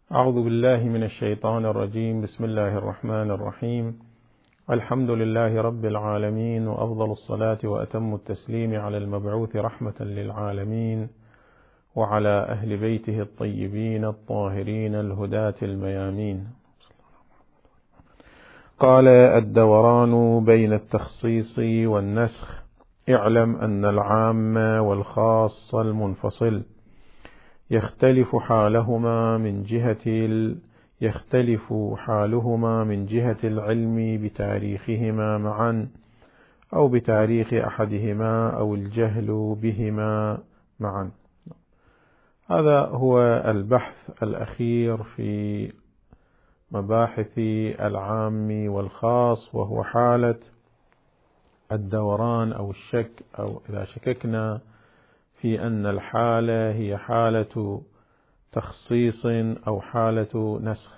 أعوذ بالله من الشيطان الرجيم. بسم الله الرحمن الرحيم. الحمد لله رب العالمين، وأفضل الصلاة وأتم التسليم على المبعوث رحمة للعالمين وعلى أهل بيته الطيبين الطاهرين الهداة الميامين. قال: الدوران بين التخصيص والنسخ. اعلم أن العام والخاص المنفصل يختلف حالهما من جهة العلم بتاريخهما معا، أو بتاريخ أحدهما، أو الجهل بهما معا. هذا هو البحث الأخير في مباحث العام والخاص، وهو حالة الدوران أو الشك، أو إذا شككنا في أن الحالة هي حالة تخصيص أو حالة نسخ.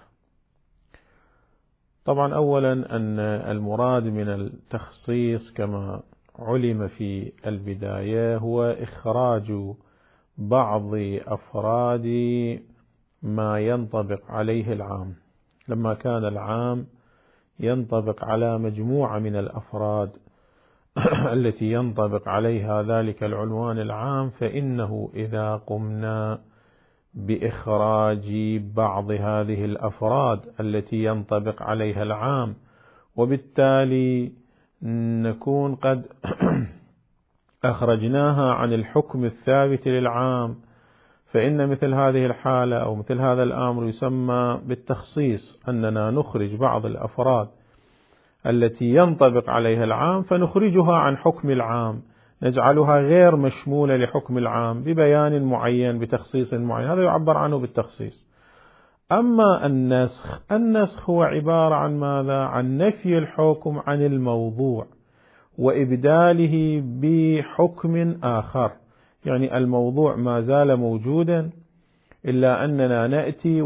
طبعا أولا أن المراد من التخصيص كما علم في البداية هو إخراج بعض أفراد ما ينطبق عليه العام، لما كان العام ينطبق على مجموعة من الأفراد التي ينطبق عليها ذلك العنوان العام، فإنه إذا قمنا بإخراج بعض هذه الأفراد التي ينطبق عليها العام، وبالتالي نكون قد أخرجناها عن الحكم الثابت للعام، فإن مثل هذه الحالة أو مثل هذا الأمر يسمى بالتخصيص، أننا نخرج بعض الأفراد التي ينطبق عليها العام فنخرجها عن حكم العام، نجعلها غير مشمولة لحكم العام ببيان معين، بتخصيص معين، هذا يعبر عنه بالتخصيص. أما النسخ هو عبارة عن ماذا؟ عن نفي الحكم عن الموضوع وإبداله بحكم آخر، يعني الموضوع ما زال موجودا، إلا أننا نأتي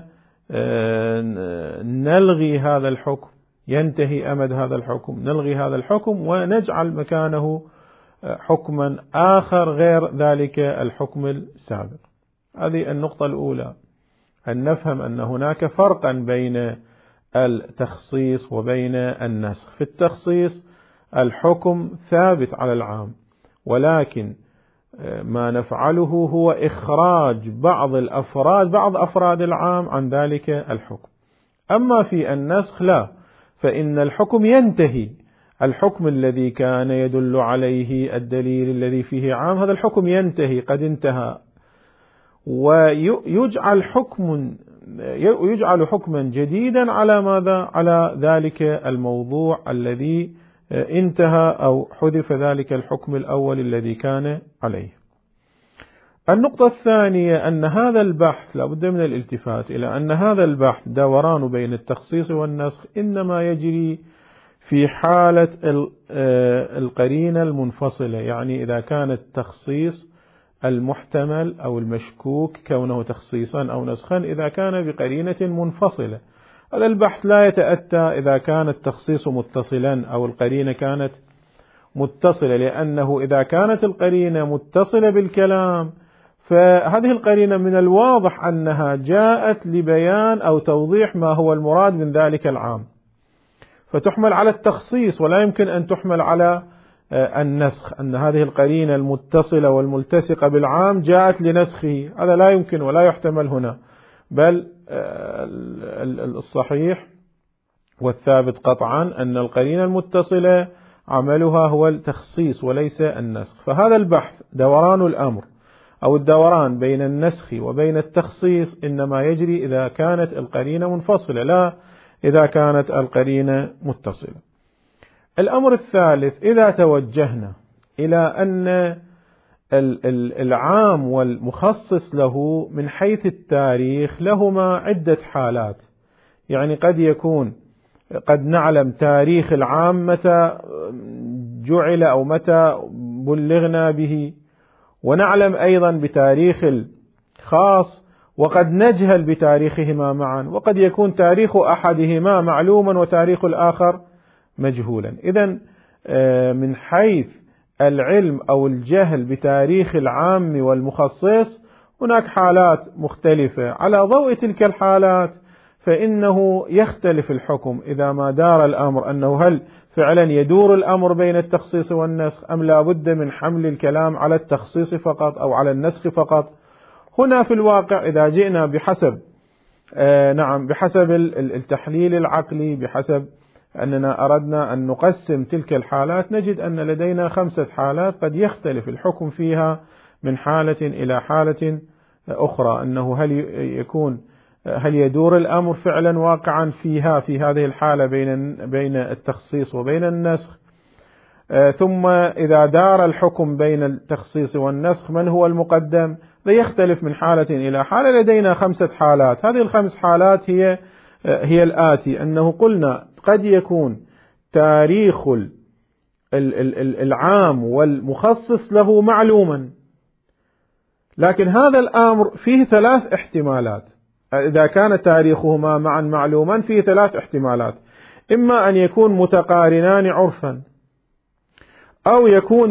ونلغي هذا الحكم، ينتهي أمد هذا الحكم، نلغي هذا الحكم ونجعل مكانه حكما آخر غير ذلك الحكم السابق. هذه النقطة الأولى، أن نفهم أن هناك فرقا بين التخصيص وبين النسخ. في التخصيص الحكم ثابت على العام، ولكن ما نفعله هو إخراج بعض أفراد العام عن ذلك الحكم. أما في النسخ لا، فإن الحكم ينتهي، الحكم الذي كان يدل عليه الدليل الذي فيه عام، هذا الحكم ينتهي، قد انتهى، ويجعل حكما جديدا على ماذا؟ على ذلك الموضوع الذي انتهى أو حذف ذلك الحكم الأول الذي كان عليه. النقطة الثانية أن هذا البحث لا بد من الالتفات إلى أن هذا البحث دوران بين التخصيص والنسخ إنما يجري في حالة القرينة المنفصلة، يعني إذا كان التخصيص المحتمل أو المشكوك كونه تخصيصا أو نسخا إذا كان بقرينة منفصلة. هذا البحث لا يتأتى إذا كان التخصيص متصلا أو القرينة كانت متصلة، لأنه إذا كانت القرينة متصلة بالكلام فهذه القرينة من الواضح أنها جاءت لبيان أو توضيح ما هو المراد من ذلك العام، فتحمل على التخصيص ولا يمكن أن تحمل على النسخ، أن هذه القرينة المتصلة والملتصقة بالعام جاءت لنسخه، هذا لا يمكن ولا يحتمل هنا، بل الصحيح والثابت قطعا أن القرينة المتصلة عملها هو التخصيص وليس النسخ. فهذا البحث دوران الأمر أو الدوران بين النسخ وبين التخصيص إنما يجري إذا كانت القرينة منفصلة، لا إذا كانت القرينة متصلة. الأمر الثالث، إذا توجهنا إلى أن العام والمخصص له من حيث التاريخ لهما عدة حالات، يعني قد يكون قد نعلم تاريخ العام متى جعل أو متى بلغنا به، ونعلم أيضا بتاريخ الخاص، وقد نجهل بتاريخهما معا، وقد يكون تاريخ أحدهما معلوما وتاريخ الآخر مجهولا. إذن من حيث العلم أو الجهل بتاريخ العام والمخصص هناك حالات مختلفة، على ضوء تلك الحالات فإنه يختلف الحكم إذا ما دار الأمر أنه هل فعلا يدور الأمر بين التخصيص والنسخ أم لا بد من حمل الكلام على التخصيص فقط أو على النسخ فقط. هنا في الواقع إذا جئنا بحسب التحليل العقلي، بحسب أننا أردنا أن نقسم تلك الحالات، نجد أن لدينا 5 حالات قد يختلف الحكم فيها من حالة إلى حالة أخرى، أنه هل يدور الأمر فعلا واقعا فيها في هذه الحالة بين التخصيص وبين النسخ، ثم إذا دار الحكم بين التخصيص والنسخ من هو المقدم. يختلف من حالة إلى حالة. لدينا 5 حالات. هذه ال5 حالات هي الآتي: أنه قلنا قد يكون تاريخ العام والمخصص له معلوما، لكن هذا الأمر فيه 3 احتمالات. إذا كان تاريخهما معا معلوما فيه 3 احتمالات: إما أن يكون متقارنان عرفا، أو يكون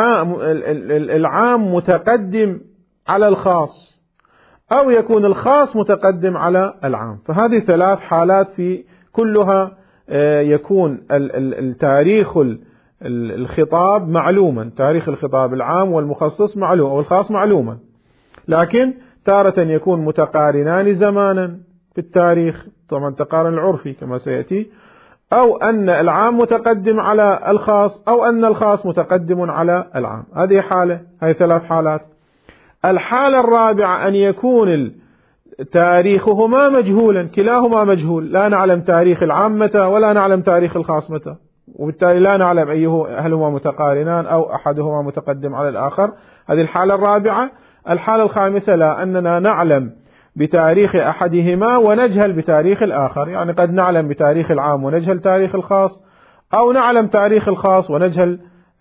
العام متقدم على الخاص، أو يكون الخاص متقدم على العام. فهذه 3 حالات في كلها يكون التاريخ الخطاب معلوما، تاريخ الخطاب العام والمخصص معلوم أو الخاص معلوما، لكن تارة يكون متقارنان زمانا في التاريخ، طبعا تقارن العرفي كما سيأتي، أو أن العام متقدم على الخاص، أو أن الخاص متقدم على العام. هذه حالة، هذه 3 حالات. الحالة الرابعة أن يكون تاريخهما مجهولا، كلاهما مجهول، لا نعلم تاريخ العام متى ولا نعلم تاريخ الخاص متى، وبالتالي لا نعلم هل هما متقارنان أو أحدهما متقدم على الآخر. هذه الحالة الرابعة. الحالة الخامسة لا، أننا نعلم بتاريخ أحدهما ونجهل بتاريخ الآخر، يعني قد نعلم بتاريخ العام ونجهل تاريخ الخاص، أو نعلم تاريخ الخاص ونجهل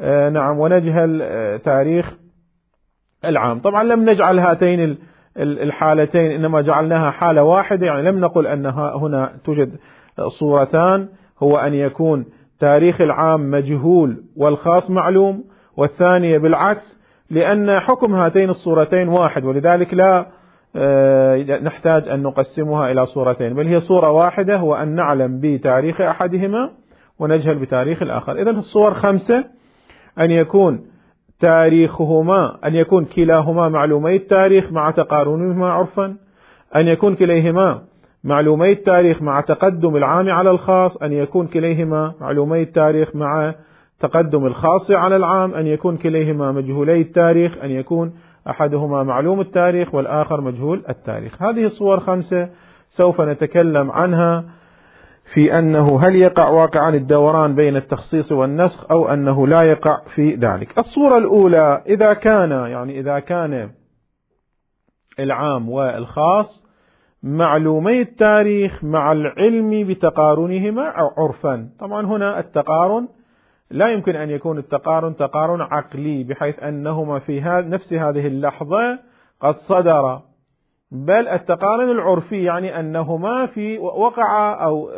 تاريخ العام. طبعا لم نجعل هاتين الحالتين، إنما جعلناها حالة واحدة، يعني لم نقل أنها هنا توجد صورتان، هو أن يكون تاريخ العام مجهول والخاص معلوم، والثانية بالعكس، لأن حكم هاتين الصورتين واحد، ولذلك لا نحتاج أن نقسمها إلى صورتين، بل هي صورة واحدة، هو أن نعلم بتاريخ أحدهما ونجهل بتاريخ الآخر. إذن الصور 5: أن يكون أن يكون كلاهما معلومي التاريخ مع تقارنهما عرفا، أن يكون كليهما معلومي التاريخ مع تقدم العام على الخاص، أن يكون كليهما معلومي التاريخ مع تقدم الخاص على العام، أن يكون كليهما مجهولي التاريخ، أن يكون أحدهما معلوم التاريخ والآخر مجهول التاريخ. هذه الصور 5 سوف نتكلم عنها في أنه هل يقع واقعا الدوران بين التخصيص والنسخ أو أنه لا يقع في ذلك. الصورة الأولى: إذا كان العام والخاص معلومي التاريخ مع العلم بتقارنهما عرفا. طبعا هنا التقارن لا يمكن أن يكون تقارن عقلي بحيث أنهما في نفس هذه اللحظة قد صدر، بل التقارن العرفي يعني أنهما في وقع أو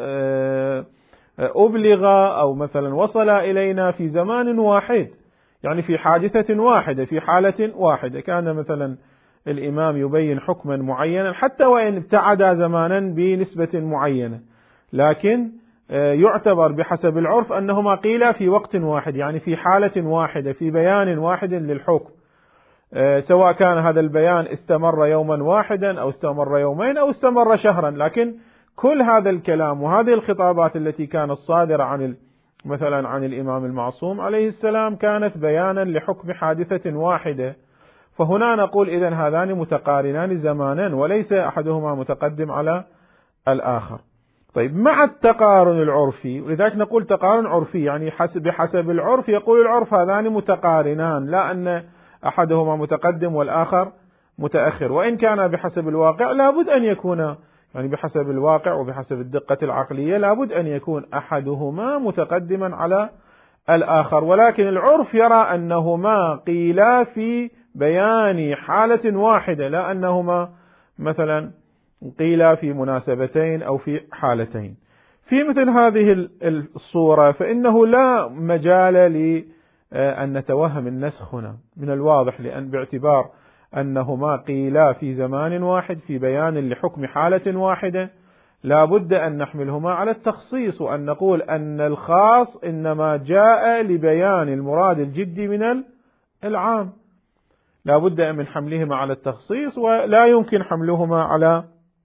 أبلغ أو مثلا وصل إلينا في زمان واحد، يعني في حادثة واحدة، في حالة واحدة. كان مثلا الإمام يبين حكما معينا حتى وإن ابتعد زمانا بنسبة معينة، لكن يعتبر بحسب العرف أنهما قيل في وقت واحد، يعني في حالة واحدة، في بيان واحد للحكم، سواء كان هذا البيان استمر يوما واحدا أو استمر يومين أو استمر شهرا. لكن كل هذا الكلام وهذه الخطابات التي كانت صادرة مثلا عن الإمام المعصوم عليه السلام كانت بيانا لحكم حادثة واحدة. فهنا نقول إذن هذان متقارنان زمانا وليس أحدهما متقدم على الآخر. طيب، مع التقارن العرفي، ولذلك نقول تقارن عرفي، يعني بحسب العرف، يقول العرف هذان متقارنان، لا أن أحدهما متقدم والآخر متأخر. وإن كان بحسب الواقع لابد أن يكون، يعني بحسب الواقع وبحسب الدقة العقلية لابد أن يكون أحدهما متقدما على الآخر، ولكن العرف يرى أنهما قيلا في بيان حالة واحدة، لا أنهما مثلا قيل في مناسبتين أو في حالتين. في مثل هذه الصورة فإنه لا مجال لأن نتوهم النسخ هنا من الواضح، لأن باعتبار أنهما قيلا في زمان واحد في بيان لحكم حالة واحدة، لا بد أن نحملهما على التخصيص، وأن نقول أن الخاص إنما جاء لبيان المراد الجدي من العام، لا بد من حملهما على التخصيص، ولا يمكن حملهما على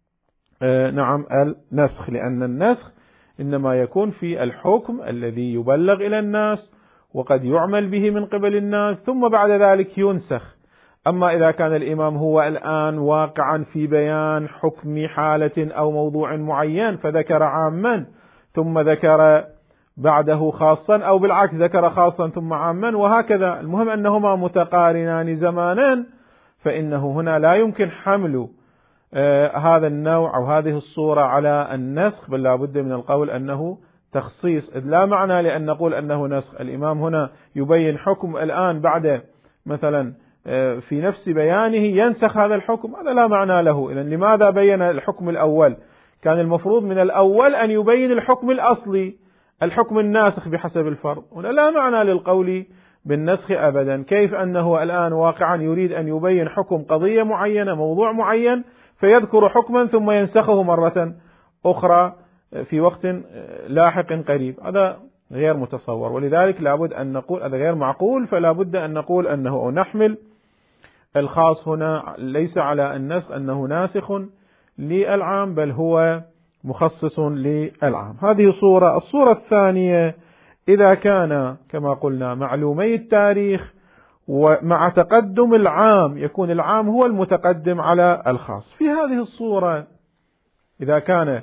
النسخ، لأن النسخ إنما يكون في الحكم الذي يبلغ إلى الناس وقد يعمل به من قبل الناس ثم بعد ذلك ينسخ. أما إذا كان الإمام هو الآن واقعا في بيان حكم حالة أو موضوع معين فذكر عاما ثم ذكر بعده خاصا، أو بالعكس ذكر خاصا ثم عاما وهكذا، المهم أنهما متقارنان زمانا، فإنه هنا لا يمكن حمل هذا النوع أو هذه الصورة على النسخ، بل لا بد من القول أنه تخصيص، إذ لا معنى لأن نقول أنه نسخ. الإمام هنا يبين حكم الآن بعد مثلا في نفس بيانه ينسخ هذا الحكم، هذا لا معنى له. إذن لماذا بين الحكم الأول؟ كان المفروض من الأول أن يبين الحكم الأصلي، الحكم الناسخ بحسب الفرض، هنا لا معنى للقول بالنسخ أبدا. كيف أنه الآن واقعا يريد أن يبين حكم قضية معينة موضوع معين فيذكر حكما ثم ينسخه مرة أخرى في وقت لاحق قريب، هذا غير متصور، ولذلك لابد أن نقول هذا غير معقول، فلا بد أن نقول أنه نحمل الخاص هنا ليس على النسخ أنه ناسخ للعام، بل هو مخصص للعام. هذه صورة. الصورة الثانية إذا كان كما قلنا معلومي التاريخ ومع تقدم العام يكون العام هو المتقدم على الخاص. في هذه الصورة إذا كان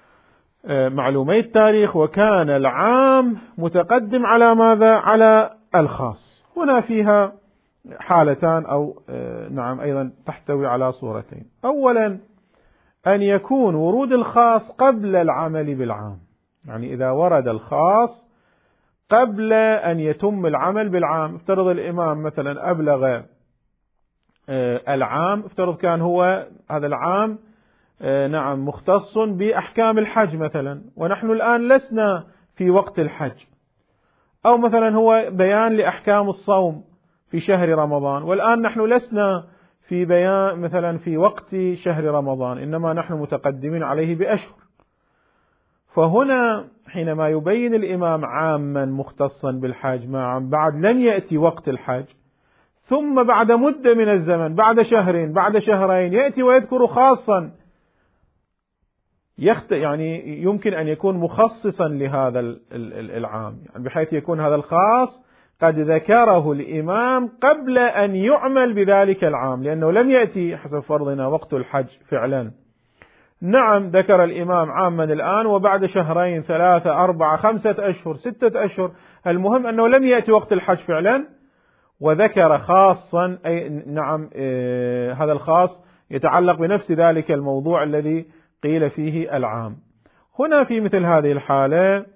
معلومي التاريخ وكان العام متقدم على ماذا؟ على الخاص، هنا فيها حالتان أو أيضا تحتوي على صورتين. أولا أن يكون ورود الخاص قبل العمل بالعام، يعني إذا ورد الخاص قبل أن يتم العمل بالعام، افترض الإمام مثلا أبلغ العام، افترض كان هو هذا العام مختص بأحكام الحج مثلا، ونحن الآن لسنا في وقت الحج، أو مثلا هو بيان لأحكام الصوم في شهر رمضان، والآن نحن لسنا في بيان مثلا في وقت شهر رمضان، إنما نحن متقدمين عليه بأشهر. فهنا حينما يبين الإمام عاما مختصا بالحج بعد لم يأتي وقت الحج، ثم بعد مدة من الزمن بعد شهرين بعد شهرين يأتي ويذكر خاصا يعني يمكن أن يكون مخصصا لهذا العام، يعني بحيث يكون هذا الخاص قد ذكره الإمام قبل أن يعمل بذلك العام، لأنه لم يأتي حسب فرضنا وقت الحج فعلا. نعم ذكر الإمام عاما الآن وبعد شهرين 3 4 5 أشهر 6 أشهر، المهم أنه لم يأتي وقت الحج فعلا وذكر خاصا، أي هذا الخاص يتعلق بنفس ذلك الموضوع الذي قيل فيه العام. هنا في مثل هذه الحالة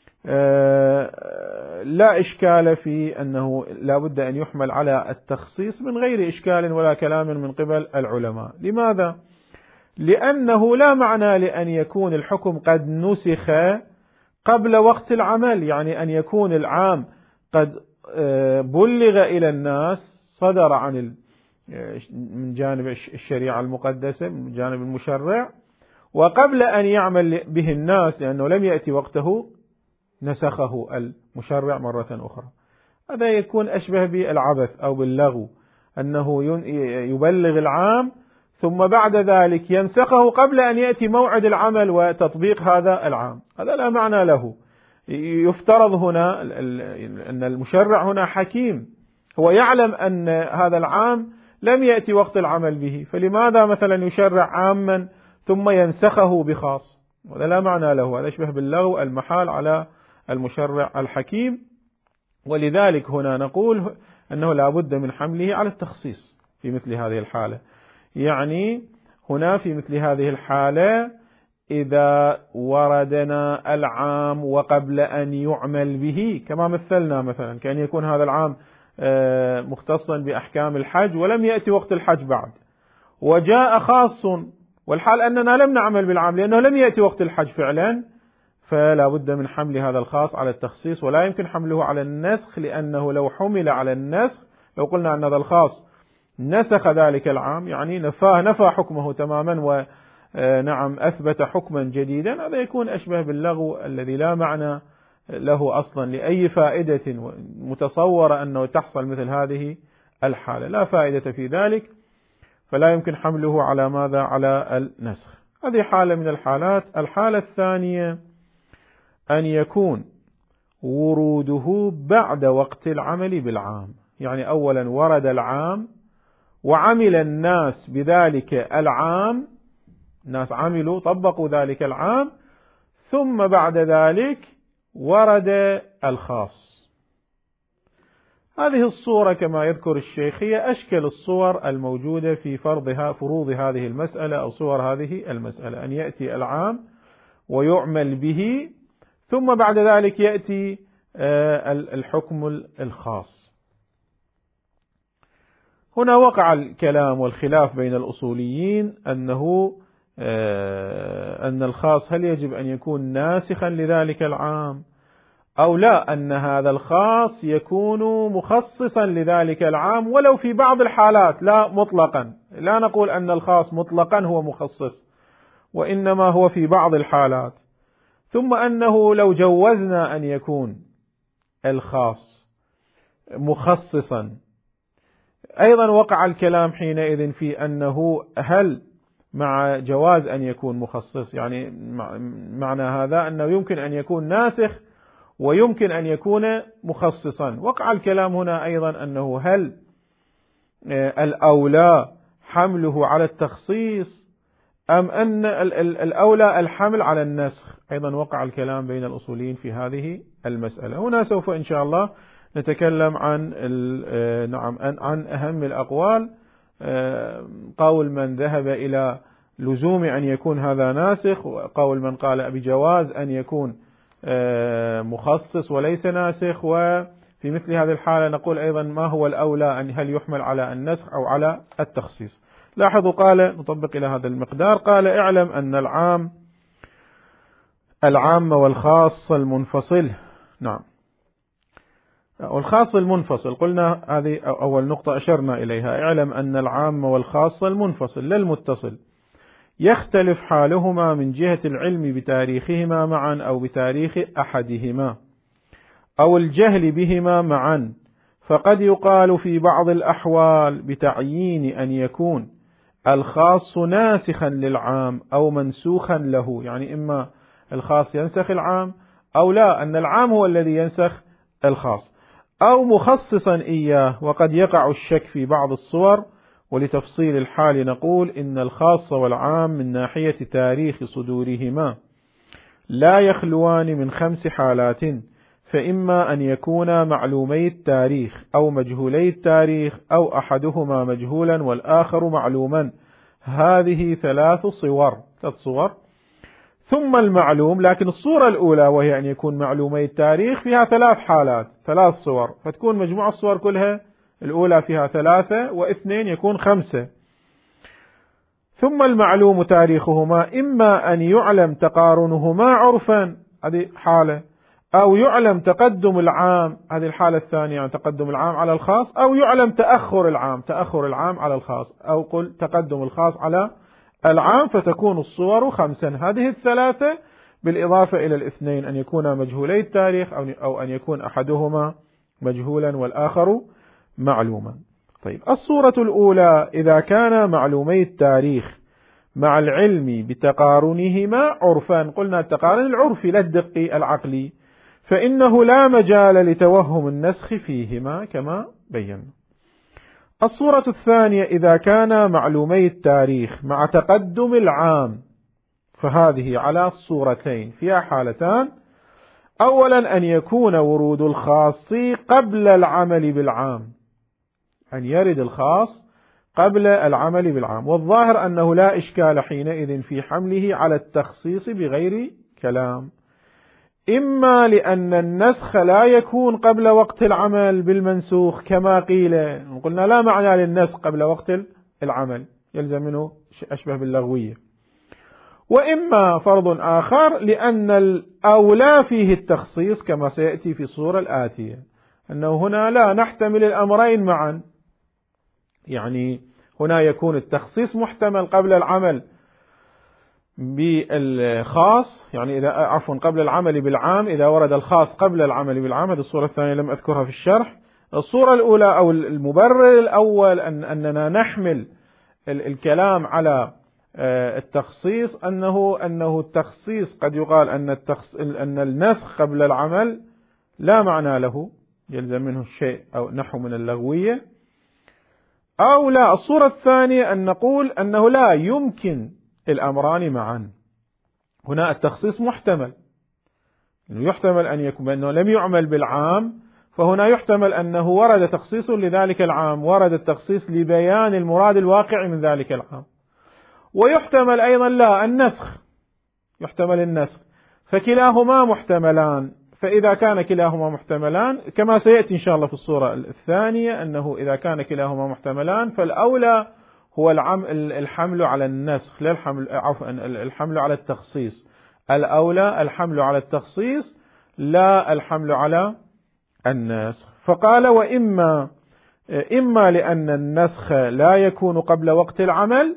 لا إشكال في أنه لا بد أن يحمل على التخصيص من غير إشكال ولا كلام من قبل العلماء. لماذا؟ لأنه لا معنى لأن يكون الحكم قد نسخ قبل وقت العمل، يعني أن يكون العام قد بلغ إلى الناس، صدر عن من جانب الشريعة المقدسة من جانب المشرع، وقبل أن يعمل به الناس لأنه لم يأتي وقته نسخه المشرع مرة أخرى. هذا يكون أشبه بالعبث أو باللغو، أنه يبلغ العام ثم بعد ذلك ينسخه قبل أن يأتي موعد العمل وتطبيق هذا العام، هذا لا معنى له. يفترض هنا أن المشرع هنا حكيم، هو يعلم أن هذا العام لم يأتي وقت العمل به، فلماذا مثلا يشرع عاما ثم ينسخه بخاص؟ هذا لا معنى له، هذا يشبه باللغو المحال على المشرع الحكيم. ولذلك هنا نقول أنه لا بد من حمله على التخصيص في مثل هذه الحالة. يعني هنا في مثل هذه الحالة إذا وردنا العام وقبل أن يعمل به، كما مثلنا مثلا كأن يكون هذا العام مختصا بأحكام الحج ولم يأتي وقت الحج بعد، وجاء خاص والحال أننا لم نعمل بالعام لأنه لم يأتي وقت الحج فعلا، فلا بد من حمل هذا الخاص على التخصيص، ولا يمكن حمله على النسخ، لأنه لو حمل على النسخ، لو قلنا أن هذا الخاص نسخ ذلك العام، يعني نفى حكمه تماما ونعم أثبت حكما جديدا، هذا يكون أشبه باللغو الذي لا معنى له أصلا لأي فائدة متصورة أنه تحصل مثل هذه الحالة، لا فائدة في ذلك، فلا يمكن حمله على ماذا؟ على النسخ. هذه حالة من الحالات. الحالة الثانية أن يكون وروده بعد وقت العمل بالعام، يعني أولا ورد العام وعمل الناس بذلك العام، الناس عملوا طبقوا ذلك العام، ثم بعد ذلك ورد الخاص. هذه الصورة كما يذكر الشيخ هي أشكل الصور الموجودة في فروض هذه المسألة أو صور هذه المسألة، أن يأتي العام ويعمل به، ثم بعد ذلك يأتي الحكم الخاص. هنا وقع الكلام والخلاف بين الأصوليين أن الخاص هل يجب أن يكون ناسخا لذلك العام أو لا، أن هذا الخاص يكون مخصصا لذلك العام ولو في بعض الحالات، لا مطلقا، لا نقول أن الخاص مطلقا هو مخصص، وإنما هو في بعض الحالات. ثم أنه لو جوزنا أن يكون الخاص مخصصا، أيضا وقع الكلام حينئذ في أنه هل مع جواز أن يكون مخصص، يعني معنى هذا أنه يمكن أن يكون ناسخ ويمكن أن يكون مخصصا. وقع الكلام هنا أيضا أنه هل الأولى حمله على التخصيص أم أن الأولى الحمل على النسخ. أيضا وقع الكلام بين الأصوليين في هذه المسألة. هنا سوف إن شاء الله نتكلم عن أهم الأقوال. قول من ذهب إلى لزوم أن يكون هذا ناسخ، وقول من قال بجواز أن يكون مخصص وليس ناسخ. وفي مثل هذه الحالة نقول أيضا ما هو الأولى، أن هل يحمل على النسخ أو على التخصيص. لاحظوا قال، نطبق إلى هذا المقدار، قال اعلم أن العام والخاص المنفصل. نعم، والخاص المنفصل قلنا هذه أول نقطة أشرنا إليها. اعلم أن العام والخاص المنفصل لا المتصل يختلف حالهما من جهة العلم بتاريخهما معا أو بتاريخ أحدهما أو الجهل بهما معا، فقد يقال في بعض الأحوال بتعيين أن يكون الخاص ناسخا للعام أو منسوخا له، يعني إما الخاص ينسخ العام أو لا، أن العام هو الذي ينسخ الخاص، أو مخصصا إياه. وقد يقع الشك في بعض الصور، ولتفصيل الحال نقول إن الخاص والعام من ناحية تاريخ صدورهما لا يخلوان من 5 حالات، فإما أن يكونا معلومي التاريخ أو مجهولي التاريخ أو أحدهما مجهولا والآخر معلوما. هذه 3 صور. ثم المعلوم، لكن الصورة الأولى وهي أن يكون معلومي التاريخ فيها 3 حالات، 3 صور، فتكون مجموع الصور كلها الأولى فيها 3 و2 يكون 5. ثم المعلوم تاريخهما إما أن يعلم تقارنهما عرفا، هذه حالة، أو يعلم تقدم العام، هذه الحالة الثانية، يعني تقدم العام على الخاص، أو يعلم تأخر العام على الخاص، أو قل تقدم الخاص على العام، فتكون الصور 5. هذه 3 بالإضافة إلى 2 أن يكون مجهولي التاريخ أو أن يكون أحدهما مجهولا والآخر معلوما. طيب، الصورة الأولى إذا كان معلومي التاريخ مع العلم بتقارنهما عرفا، قلنا التقارن العرفي لا الدقي العقلي، فإنه لا مجال لتوهم النسخ فيهما كما بينا. الصورة الثانية إذا كان معلومي التاريخ مع تقدم العام، فهذه على الصورتين، فيها حالتان. أولا أن يكون ورود الخاص قبل العمل بالعام، أن يرد الخاص قبل العمل بالعام، والظاهر أنه لا إشكال حينئذ في حمله على التخصيص بغير كلام، إما لأن النسخ لا يكون قبل وقت العمل بالمنسوخ كما قيل، قلنا لا معنى للنسخ قبل وقت العمل، يلزم منه أشبه باللغوية، وإما فرض آخر لأن الأولى فيه التخصيص كما سيأتي في الصورة الآتية، أنه هنا لا نحتمل الأمرين معا، يعني هنا يكون التخصيص محتمل قبل العمل بالخاص، يعني قبل العمل بالعام، إذا ورد الخاص قبل العمل بالعام. هذه الصورة الثانية لم أذكرها في الشرح. الصورة الأولى أو المبرر الأول أننا نحمل الكلام على التخصيص، أنه التخصيص قد يقال أن النسخ قبل العمل لا معنى له، يلزم منه الشيء أو نحو من اللغوية، أو لا. الصورة الثانية أن نقول أنه لا يمكن الأمران معا. هنا التخصيص محتمل، يحتمل أن يكون بأنه لم يعمل بالعام، فهنا يحتمل أنه ورد تخصيص لذلك العام، ورد التخصيص لبيان المراد الواقع من ذلك العام. ويحتمل أيضا لا النسخ، يحتمل النسخ، فكلاهما محتملان. فإذا كان كلاهما محتملان كما سيأتي إن شاء الله في الصورة الثانية، أنه إذا كان كلاهما محتملان فالأولى هو الحمل على النسخ، لا الحمل على التخصيص. الأولى الحمل على التخصيص لا الحمل على النسخ. فقال إما لأن النسخ لا يكون قبل وقت العمل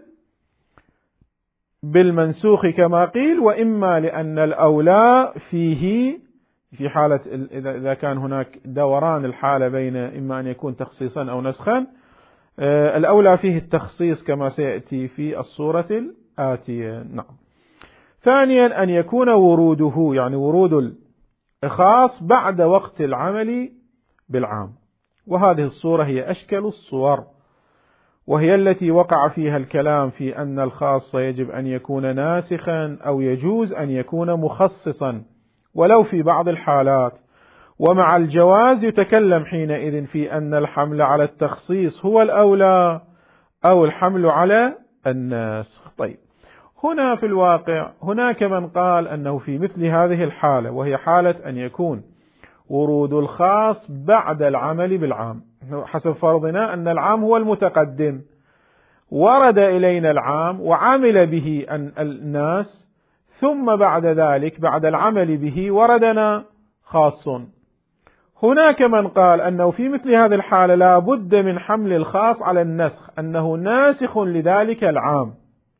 بالمنسوخ كما قيل، وإما لأن الأولى فيه في حالة إذا كان هناك دوران الحالة بين إما أن يكون تخصيصا أو نسخا، الأولى فيه التخصيص كما سيأتي في الصورة الآتية. نعم. ثانيا أن يكون وروده، يعني ورود الخاص بعد وقت العمل بالعام، وهذه الصورة هي أشكل الصور، وهي التي وقع فيها الكلام في أن الخاص يجب أن يكون ناسخا أو يجوز أن يكون مخصصا ولو في بعض الحالات. ومع الجواز يتكلم حينئذ في أن الحمل على التخصيص هو الأولى أو الحمل على الناسخ. طيب، هنا في الواقع هناك من قال أنه في مثل هذه الحالة، وهي حالة أن يكون ورود الخاص بعد العمل بالعام، حسب فرضنا أن العام هو المتقدم، ورد إلينا العام وعمل به الناس، ثم بعد ذلك بعد العمل به وردنا خاص. هناك من قال أنه في مثل هذه الحالة لا بد من حمل الخاص على النسخ، أنه ناسخ لذلك العام.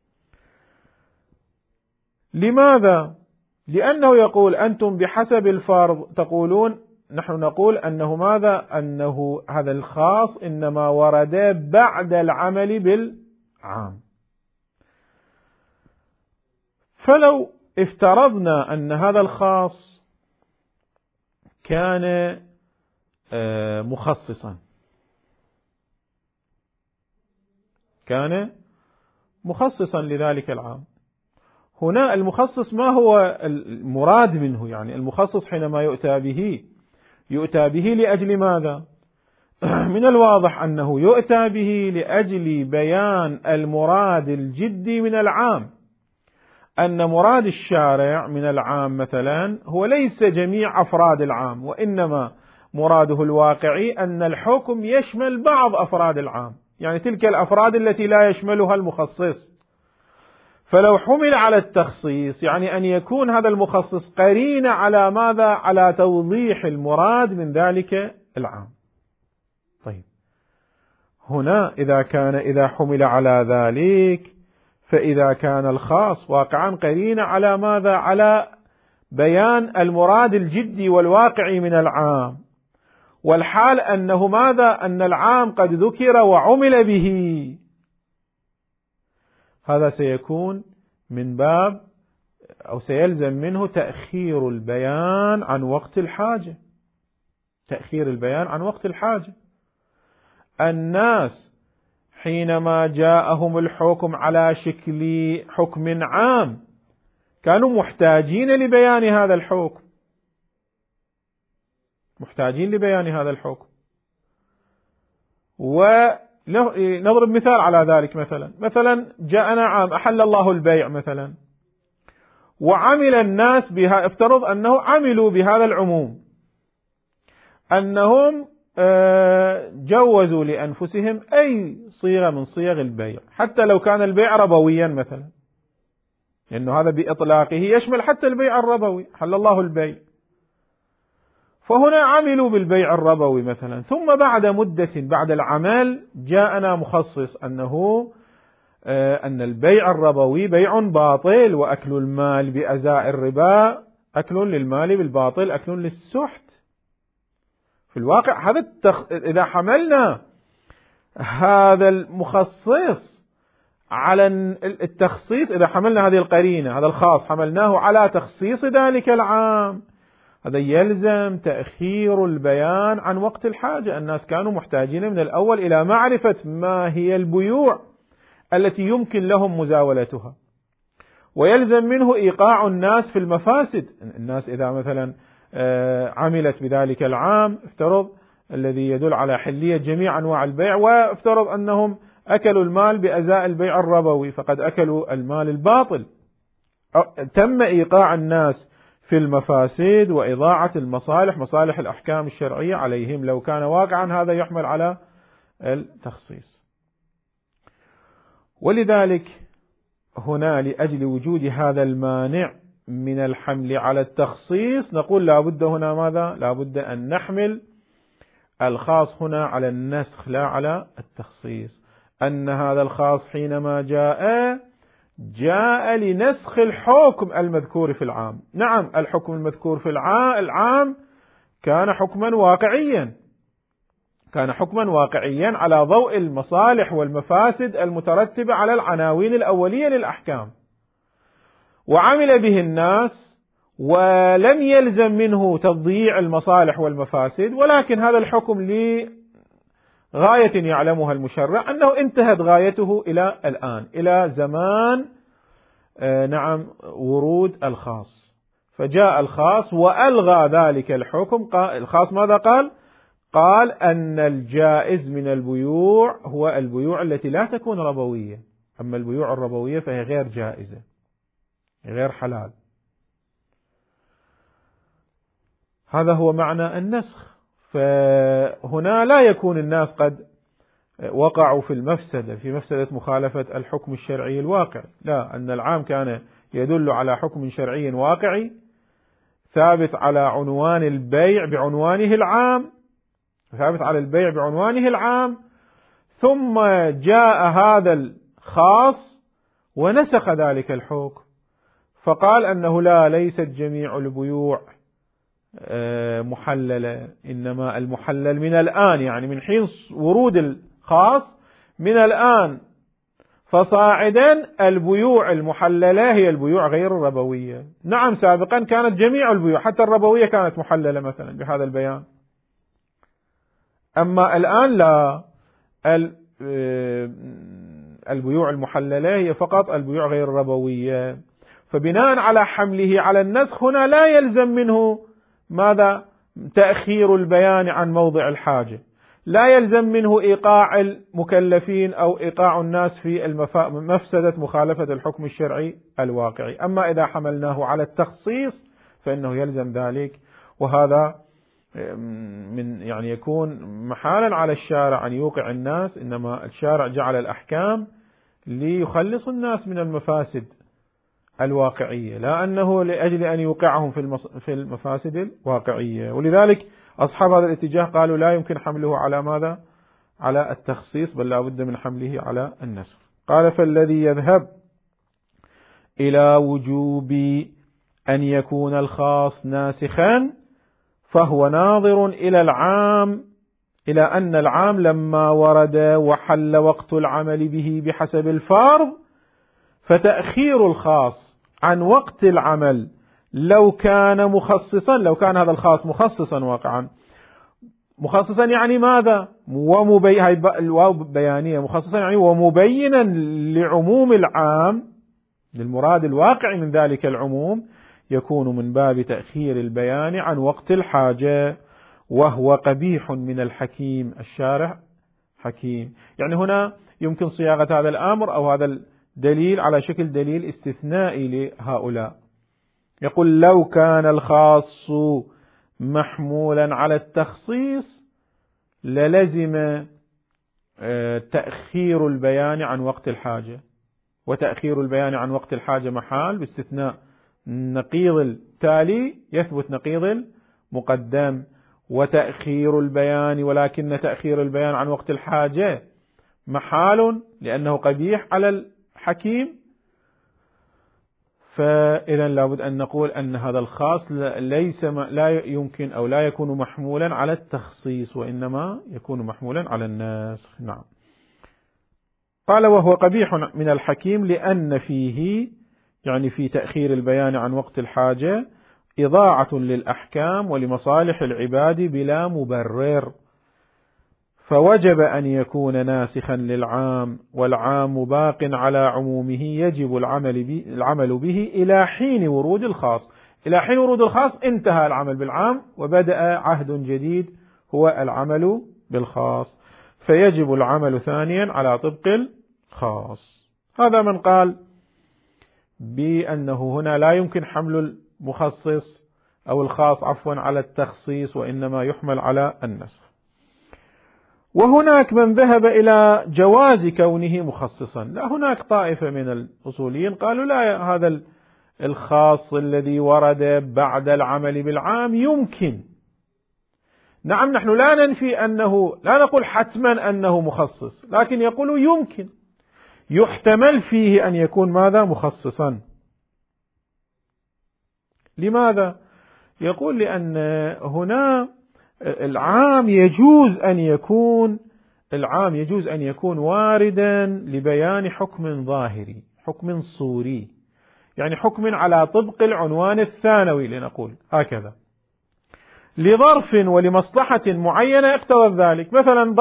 لماذا؟ لأنه يقول أنتم بحسب الفرض تقولون، نحن نقول أنه ماذا؟ أنه هذا الخاص إنما ورد بعد العمل بالعام. فلو افترضنا أن هذا الخاص كان مخصصا، كان مخصصا لذلك العام، هنا المخصص ما هو المراد منه؟ يعني المخصص حينما يؤتى به لأجل ماذا؟ من الواضح أنه يؤتى به لأجل بيان المراد الجدي من العام، أن مراد الشارع من العام مثلا هو ليس جميع أفراد العام، وإنما مراده الواقعي أن الحكم يشمل بعض أفراد العام، يعني تلك الأفراد التي لا يشملها المخصص. فلو حمل على التخصيص يعني أن يكون هذا المخصص قرين على ماذا؟ على توضيح المراد من ذلك العام. طيب، هنا إذا حمل على ذلك، فإذا كان الخاص واقعا قرين على ماذا؟ على بيان المراد الجدي والواقعي من العام، والحال أنه ماذا؟ أن العام قد ذكر وعمل به، هذا سيكون من باب أو سيلزم منه تأخير البيان عن وقت الحاجة. تأخير البيان عن وقت الحاجة. الناس حينما جاءهم الحكم على شكل حكم عام كانوا محتاجين لبيان هذا الحكم، محتاجين لبيان هذا الحكم. ونضرب مثال على ذلك، مثلا جاءنا عام أحل الله البيع مثلا، وعمل الناس بها، افترض أنه عملوا بهذا العموم، أنهم جوزوا لأنفسهم أي صيغة من صيغ البيع، حتى لو كان البيع ربويا مثلا، لأنه هذا بإطلاقه يشمل حتى البيع الربوي، حل الله البيع. فهنا عملوا بالبيع الربوي مثلا، ثم بعد مدة بعد العمل جاءنا مخصص أن البيع الربوي بيع باطل، وأكل المال بأزاء الربا أكل للمال بالباطل، أكل للسحت. في الواقع هذا إذا حملنا هذا المخصص على التخصيص، إذا حملنا هذه القرينة، هذا الخاص حملناه على تخصيص ذلك العام، هذا يلزم تأخير البيان عن وقت الحاجة. الناس كانوا محتاجين من الأول إلى معرفة ما هي البيوع التي يمكن لهم مزاولتها، ويلزم منه إيقاع الناس في المفاسد. الناس إذا مثلا عملت بذلك العام، افترض الذي يدل على حلية جميع أنواع البيع، وافترض أنهم أكلوا المال بأزاء البيع الربوي، فقد أكلوا المال الباطل. تم إيقاع الناس في المفاسد وإضاعة المصالح، مصالح الأحكام الشرعية عليهم. لو كان واقعا هذا يحمل على التخصيص. ولذلك هنا لأجل وجود هذا المانع من الحمل على التخصيص نقول لابد هنا ماذا؟ لابد أن نحمل الخاص هنا على النسخ لا على التخصيص، أن هذا الخاص حينما جاء لنسخ الحكم المذكور في العام. نعم، الحكم المذكور في العام كان حكما واقعيا، كان حكما واقعيا على ضوء المصالح والمفاسد المترتبة على العناوين الأولية للأحكام، وعمل به الناس، ولم يلزم منه تضييع المصالح والمفاسد، ولكن هذا الحكم لغاية يعلمها المشرع أنه انتهت غايته إلى الآن، إلى زمان نعم ورود الخاص. فجاء الخاص وألغى ذلك الحكم. الخاص ماذا قال؟ قال أن الجائز من البيوع هو البيوع التي لا تكون ربوية، أما البيوع الربوية فهي غير جائزة، غير حلال. هذا هو معنى النسخ. فهنا لا يكون الناس قد وقعوا في المفسدة، في مفسدة مخالفة الحكم الشرعي الواقعي، لا، أن العام كان يدل على حكم شرعي واقعي ثابت على عنوان البيع بعنوانه العام، ثابت على البيع بعنوانه العام، ثم جاء هذا الخاص ونسخ ذلك الحكم، فقال أنه لا، ليست جميع البيوع محللة، إنما المحلل من الآن، يعني من حين ورود الخاص من الآن فصاعدا البيوع المحللة هي البيوع غير الربوية. نعم، سابقا كانت جميع البيوع حتى الربوية كانت محللة مثلا بهذا البيان، أما الآن لا، البيوع المحللة هي فقط البيوع غير الربوية. فبناء على حمله على النسخ هنا لا يلزم منه ماذا؟ تأخير البيان عن موضع الحاجة، لا يلزم منه إيقاع المكلفين أو إيقاع الناس في مفسدة مخالفة الحكم الشرعي الواقعي. أما إذا حملناه على التخصيص فإنه يلزم ذلك، وهذا يعني يكون محالا على الشارع أن يوقع الناس، إنما الشارع جعل الأحكام ليخلص الناس من المفاسد الواقعية، لا أنه لأجل أن يوقعهم في المفاسد الواقعية. ولذلك أصحاب هذا الاتجاه قالوا لا يمكن حمله على ماذا؟ على التخصيص، بل لا بد من حمله على النسخ. قال فالذي يذهب إلى وجوب أن يكون الخاص ناسخا فهو ناظر إلى العام، إلى أن العام لما ورد وحل وقت العمل به بحسب الفرض، فتأخير الخاص عن وقت العمل لو كان مخصصا، لو كان هذا الخاص مخصصا واقعا، مخصصا يعني ماذا؟ الواو بيانية، مخصصا يعني ومبينا لعموم العام، للمراد الواقع من ذلك العموم، يكون من باب تأخير البيان عن وقت الحاجة، وهو قبيح من الحكيم. الشارع حكيم، يعني هنا يمكن صياغة هذا الأمر أو هذا الدليل على شكل دليل استثنائي لهؤلاء. يقول لو كان الخاص محمولا على التخصيص للزم تأخير البيان عن وقت الحاجة، وتأخير البيان عن وقت الحاجة محال باستثناء النقيض التالي، يثبت نقيض المقدم. وتأخير البيان، ولكن تأخير البيان عن وقت الحاجة محال لأنه قبيح على الحكيم، فإذا لابد أن نقول أن هذا الخاص لا يمكن أو لا يكون محمولا على التخصيص، وإنما يكون محمولا على النسخ. نعم. قال وهو قبيح من الحكيم لأن فيه، يعني في تأخير البيان عن وقت الحاجة، إضاعة للأحكام ولمصالح العباد بلا مبرر، فوجب أن يكون ناسخا للعام، والعام باق على عمومه يجب العمل به إلى حين ورود الخاص. إلى حين ورود الخاص انتهى العمل بالعام وبدأ عهد جديد هو العمل بالخاص، فيجب العمل ثانيا على طبق الخاص. هذا من قال بأنه هنا لا يمكن حمل المخصص أو الخاص على التخصيص، وإنما يحمل على النسخ. وهناك من ذهب إلى جواز كونه مخصصا. لا، هناك طائفة من الأصوليين قالوا لا، هذا الخاص الذي ورد بعد العمل بالعام يمكن. نعم، نحن لا ننفي أنه، لا نقول حتما أنه مخصص، لكن يقول يمكن، يحتمل فيه أن يكون ماذا؟ مخصصا. لماذا؟ يقول لأن هنا العام يجوز أن يكون واردا لبيان حكم ظاهري، حكم صوري، يعني حكم على طبق العنوان الثانوي لنقول هكذا، لظرف ولمصلحة معينة اقتضت ذلك. مثلا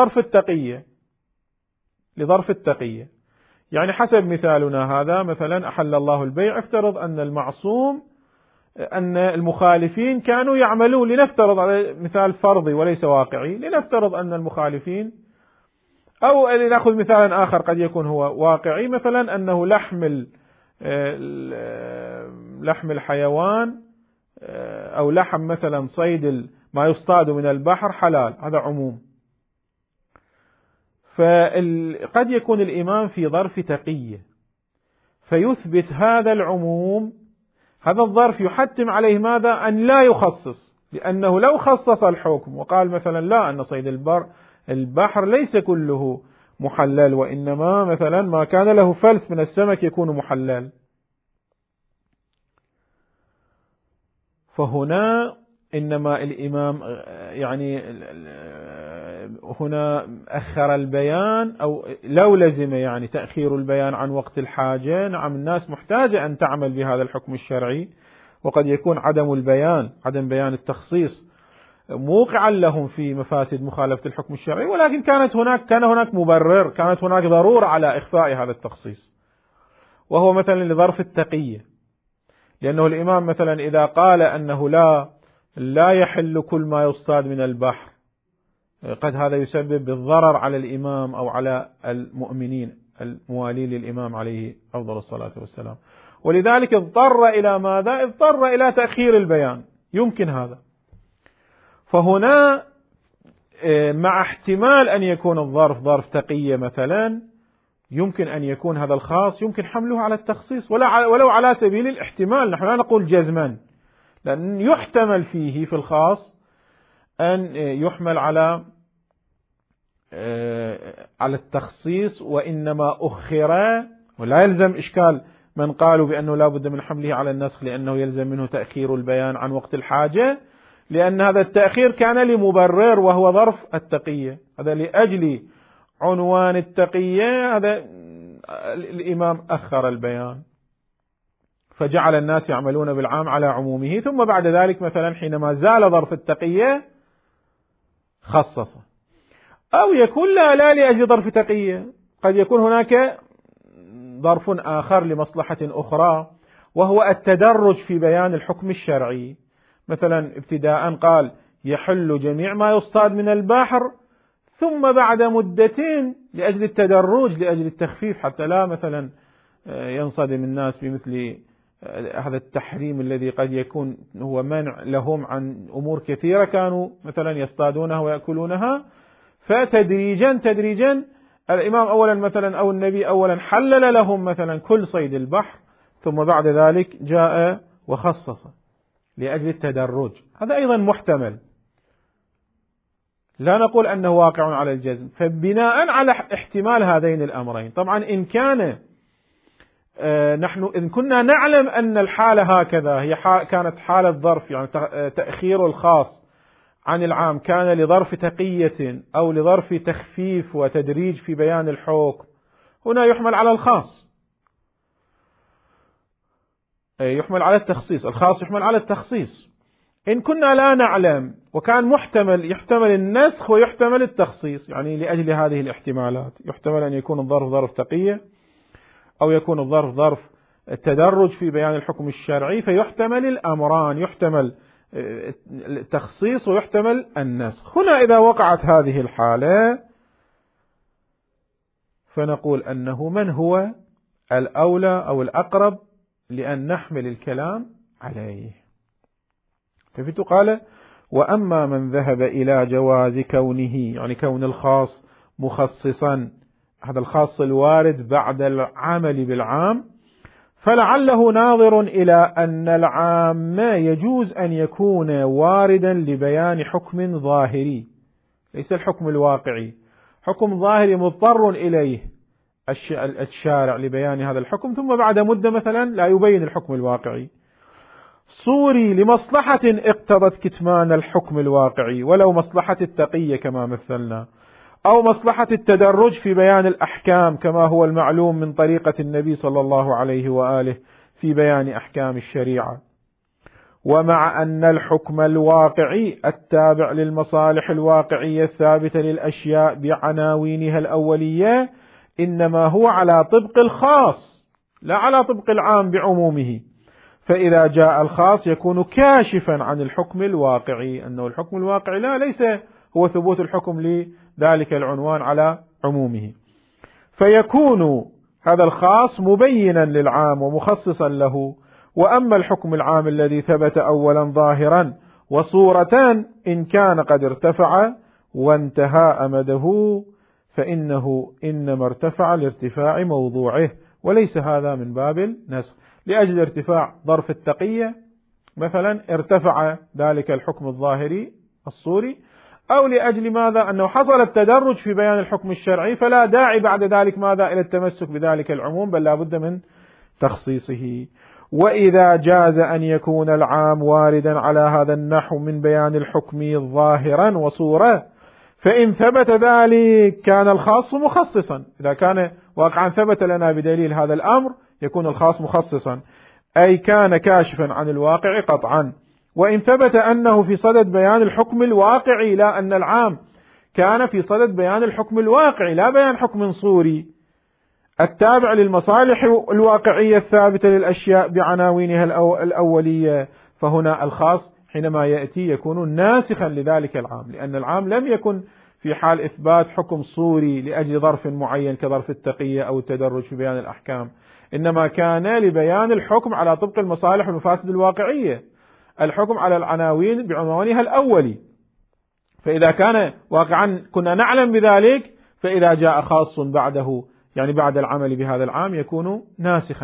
لظرف التقية، يعني حسب مثالنا هذا، مثلا أحل الله البيع، افترض أن المعصوم أن المخالفين كانوا يعملون، لنفترض على مثال فرضي وليس واقعي، لنفترض أن المخالفين، أو لنأخذ مثالا آخر قد يكون هو واقعي، مثلا أنه لحم الحيوان أو لحم مثلا صيد ما يصطاد من البحر حلال، هذا عموم. فقد يكون الإمام في ظرف تقية فيثبت هذا العموم، هذا الظرف يحتم عليه ماذا؟ أن لا يخصص، لأنه لو خصص الحكم وقال مثلا لا، أن صيد البحر ليس كله محلل، وإنما مثلا ما كان له فلس من السمك يكون محلل، فهنا إنما الإمام يعني هنا أخر البيان، أو لو لزم يعني تأخير البيان عن وقت الحاجة. نعم، الناس محتاجة أن تعمل بهذا الحكم الشرعي، وقد يكون عدم بيان التخصيص موقعا لهم في مفاسد مخالفة الحكم الشرعي، ولكن كان هناك مبرر، كانت هناك ضرورة على إخفاء هذا التخصيص، وهو مثلا لظرف التقية، لأنه الإمام مثلا إذا قال أنه لا يحل كل ما يصطاد من البحر، قد هذا يسبب بالضرر على الإمام أو على المؤمنين الموالين للإمام عليه أفضل الصلاة والسلام، ولذلك اضطر إلى ماذا؟ اضطر إلى تأخير البيان، يمكن هذا. فهنا مع احتمال أن يكون الظرف ظرف تقية مثلا، يمكن أن يكون هذا الخاص يمكن حمله على التخصيص، ولو على سبيل الاحتمال، نحن لا نقول جزما، لأن يحتمل فيه في الخاص أن يحمل على التخصيص، وإنما أخر، ولا يلزم إشكال من قالوا بأنه لا بد من حمله على النسخ، لأنه يلزم منه تأخير البيان عن وقت الحاجة، لأن هذا التأخير كان لمبرر وهو ظرف التقية، هذا لأجل عنوان التقية، هذا الإمام أخر البيان فجعل الناس يعملون بالعام على عمومه، ثم بعد ذلك مثلا حينما زال ظرف التقية خصص. أو يكون لا لأجل ظرف تقية، قد يكون هناك ظرف آخر لمصلحة أخرى، وهو التدرج في بيان الحكم الشرعي. مثلا ابتداء قال يحل جميع ما يصطاد من البحر، ثم بعد مدتين لأجل التدرج، لأجل التخفيف، حتى لا مثلا ينصدم الناس بمثل هذا التحريم الذي قد يكون هو منع لهم عن أمور كثيرة كانوا مثلا يصطادونها ويأكلونها، فتدريجا الإمام أولا مثلا أو النبي أولا حلل لهم مثلا كل صيد البحر، ثم بعد ذلك جاء وخصص لأجل التدرج، هذا أيضا محتمل. لا نقول أنه واقع على الجزم. فبناء على احتمال هذين الأمرين، طبعا إن كان إن كنا نعلم أن الحالة هكذا هي كانت حالة ظرف، يعني تأخير الخاص عن العام كان لظرف تقية أو لظرف تخفيف وتدريج في بيان الحكم، هنا يحمل على الخاص، يحمل على التخصيص، الخاص يحمل على التخصيص. إن كنا لا نعلم وكان يحتمل النسخ ويحتمل التخصيص، يعني لأجل هذه الاحتمالات يحتمل أن يكون الظرف ظرف تقية أو يكون الظرف ظرف التدرج في بيان الحكم الشرعي، فيحتمل الأمران، يحتمل التخصيص ويحتمل النسخ. هنا إذا وقعت هذه الحالة فنقول أنه من هو الأولى أو الأقرب لأن نحمل الكلام عليه. قال: وأما من ذهب إلى جواز كونه، يعني كون الخاص مخصصا، هذا الخاص الوارد بعد العمل بالعام، فلعله ناظر إلى أن العام يجوز أن يكون واردا لبيان حكم ظاهري، ليس الحكم الواقعي، حكم ظاهري مضطر إليه الشارع لبيان هذا الحكم، ثم بعد مدة مثلا لا يبين الحكم الواقعي، صوري لمصلحة اقتضت كتمان الحكم الواقعي ولو مصلحة التقية كما مثلنا، أو مصلحة التدرج في بيان الأحكام كما هو المعلوم من طريقة النبي صلى الله عليه وآله في بيان أحكام الشريعة. ومع أن الحكم الواقعي التابع للمصالح الواقعية الثابتة للأشياء بعناوينها الأولية إنما هو على طبق الخاص لا على طبق العام بعمومه، فإذا جاء الخاص يكون كاشفا عن الحكم الواقعي، أنه الحكم الواقعي ليس هو ثبوت الحكم لذلك العنوان على عمومه، فيكون هذا الخاص مبينا للعام ومخصصا له. وأما الحكم العام الذي ثبت أولا ظاهرا وصورة إن كان قد ارتفع وانتهى أمده فإنه إنما ارتفع لارتفاع موضوعه، وليس هذا من باب النسخ. لأجل ارتفاع ظرف التقية مثلا ارتفع ذلك الحكم الظاهري الصوري، أو لأجل ماذا؟ أنه حصل التدرج في بيان الحكم الشرعي، فلا داعي بعد ذلك ماذا؟ إلى التمسك بذلك العموم، بل لا بد من تخصيصه. وإذا جاز أن يكون العام واردا على هذا النحو من بيان الحكم ظاهرا وصورة، فإن ثبت ذلك كان الخاص مخصصا. إذا كان واقعا ثبت لنا بدليل هذا الأمر يكون الخاص مخصصا، أي كان كاشفا عن الواقع قطعا. وإن ثبت أنه في صدد بيان الحكم الواقعي، لا أن العام كان في صدد بيان الحكم الواقعي لا بيان حكم صوري التابع للمصالح الواقعية الثابتة للأشياء بعناوينها الأولية، فهنا الخاص حينما يأتي يكون ناسخا لذلك العام، لأن العام لم يكن في حال إثبات حكم صوري لأجل ظرف معين كظرف التقية أو التدرج في بيان الأحكام، إنما كان لبيان الحكم على طبق المصالح والمفاسد الواقعية، الحكم على العناوين بعنوانها الأولي. فإذا كان واقعا كنا نعلم بذلك، فإذا جاء خاص بعده يعني بعد العمل بهذا العام يكون ناسخا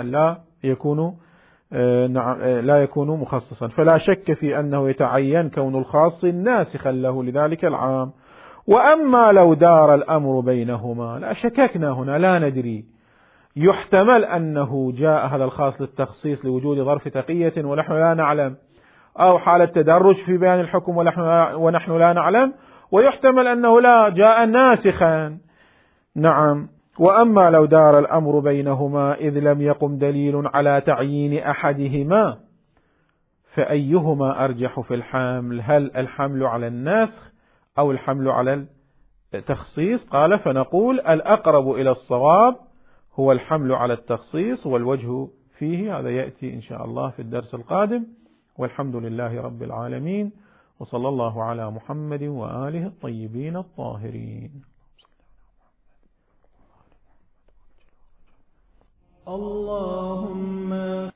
لا يكون مخصصا. فلا شك في أنه يتعين كون الخاص ناسخا له لذلك العام. وأما لو دار الأمر بينهما، لا شككنا هنا لا ندري، يحتمل أنه جاء هذا الخاص للتخصيص لوجود ظرف تقية ونحن لا نعلم، أو حالة تدرج في بيان الحكم ونحن لا نعلم، ويحتمل أنه لا جاء ناسخا. نعم. وأما لو دار الأمر بينهما إذ لم يقم دليل على تعيين أحدهما فأيهما أرجح في الحمل؟ هل الحمل على النسخ أو الحمل على التخصيص؟ قال: فنقول الأقرب إلى الصواب هو الحمل على التخصيص، والوجه فيه هذا يأتي إن شاء الله في الدرس القادم. والحمد لله رب العالمين، وصلى الله على محمد وآله الطيبين الطاهرين. اللهم